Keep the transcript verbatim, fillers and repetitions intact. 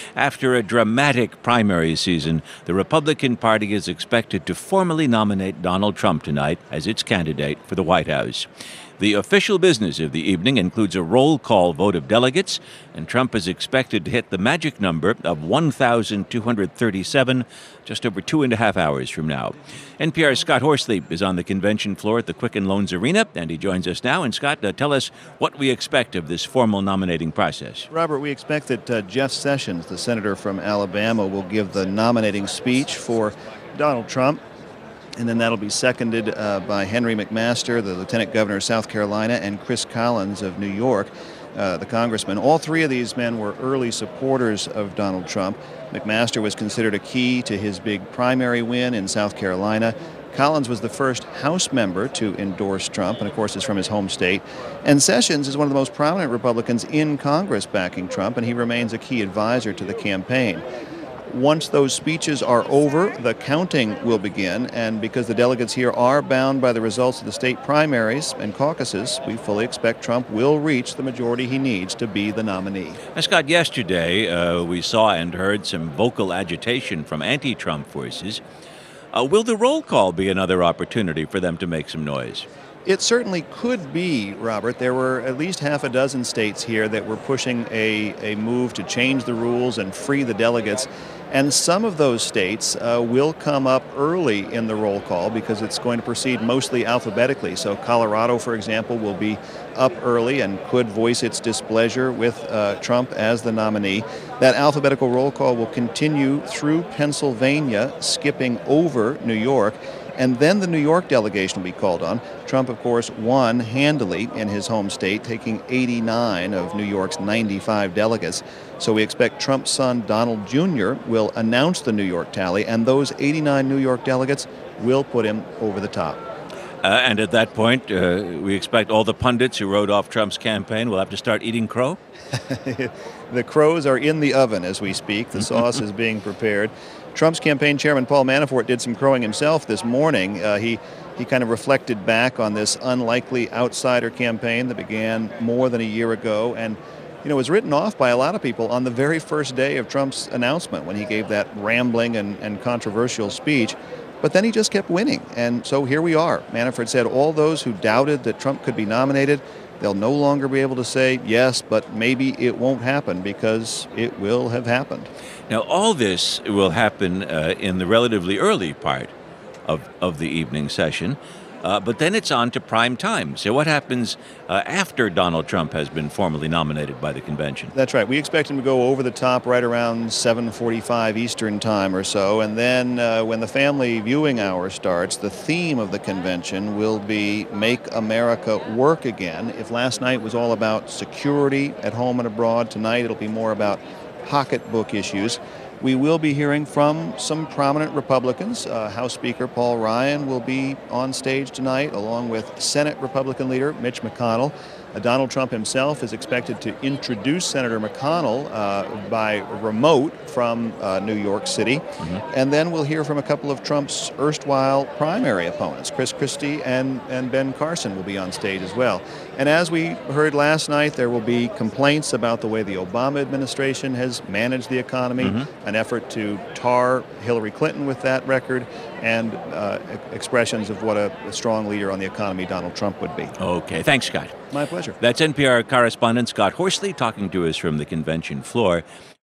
After a dramatic primary season, the Republican Party is expected to formally nominate Donald Trump tonight as its candidate for the White House. The official business of the evening includes a roll call vote of delegates, and Trump is expected to hit the magic number of one thousand two hundred thirty-seven just over two and a half hours from now. N P R's Scott Horsley is on the convention floor at the Quicken Loans Arena, and he joins us now. And Scott, uh, tell us what we expect of this formal nominating process. Robert, we expect that uh, Jeff Sessions, the senator from Alabama, will give the nominating speech for Donald Trump. And then that'll be seconded uh, by Henry McMaster, the lieutenant governor of South Carolina, and Chris Collins of New York, uh, the congressman. All three of these men were early supporters of Donald Trump. McMaster was considered a key to his big primary win in South Carolina. Collins was the first House member to endorse Trump, and of course is from his home state. And Sessions is one of the most prominent Republicans in Congress backing Trump, and he remains a key advisor to the campaign. Once those speeches are over, the counting will begin, and because the delegates here are bound by the results of the state primaries and caucuses, we fully expect Trump will reach the majority he needs to be the nominee. Now, Scott, yesterday uh, we saw and heard some vocal agitation from anti-Trump forces. Uh, will the roll call be another opportunity for them to make some noise? It certainly could be, Robert. There were at least half a dozen states here that were pushing a, a move to change the rules and free the delegates. And some of those states uh, will come up early in the roll call because it's going to proceed mostly alphabetically. So Colorado, for example, will be up early and could voice its displeasure with uh, Trump as the nominee. That alphabetical roll call will continue through Pennsylvania, skipping over New York. And then the New York delegation will be called on. Trump, of course, won handily in his home state, taking eighty-nine of New York's ninety-five delegates. So we expect Trump's son, Donald Junior, will announce the New York tally, and those eighty-nine New York delegates will put him over the top. Uh, and at that point, uh, we expect all the pundits who wrote off Trump's campaign will have to start eating crow? The crows are in the oven as we speak. The sauce is being prepared. Trump's campaign chairman, Paul Manafort, did some crowing himself this morning. Uh, he, he kind of reflected back on this unlikely outsider campaign that began more than a year ago and, you know, was written off by a lot of people on the very first day of Trump's announcement when he gave that rambling and, and controversial speech. But then he just kept winning. And so here we are. Manafort said all those who doubted that Trump could be nominated, they'll no longer be able to say, yes, but maybe it won't happen, because it will have happened. Now, all this will happen uh, in the relatively early part of, of the evening session, uh, but then it's on to prime time. So what happens uh, after Donald Trump has been formally nominated by the convention? That's right. We expect him to go over the top right around seven forty-five Eastern time or so. And then uh, when the family viewing hour starts, the theme of the convention will be Make America Work Again. If last night was all about security at home and abroad, tonight it'll be more about pocketbook issues. We will be hearing from some prominent Republicans. Uh, House Speaker Paul Ryan will be on stage tonight, along with Senate Republican leader Mitch McConnell. Uh, Donald Trump himself is expected to introduce Senator McConnell uh, by remote from uh, New York City. Mm-hmm. And then we'll hear from a couple of Trump's erstwhile primary opponents. Chris Christie and, and Ben Carson will be on stage as well. And as we heard last night, there will be complaints about the way the Obama administration has managed the economy, mm-hmm. an effort to tar Hillary Clinton with that record, and uh, expressions of what a, a strong leader on the economy Donald Trump would be. Okay. Thanks, Scott. My pleasure. That's N P R correspondent Scott Horsley talking to us from the convention floor.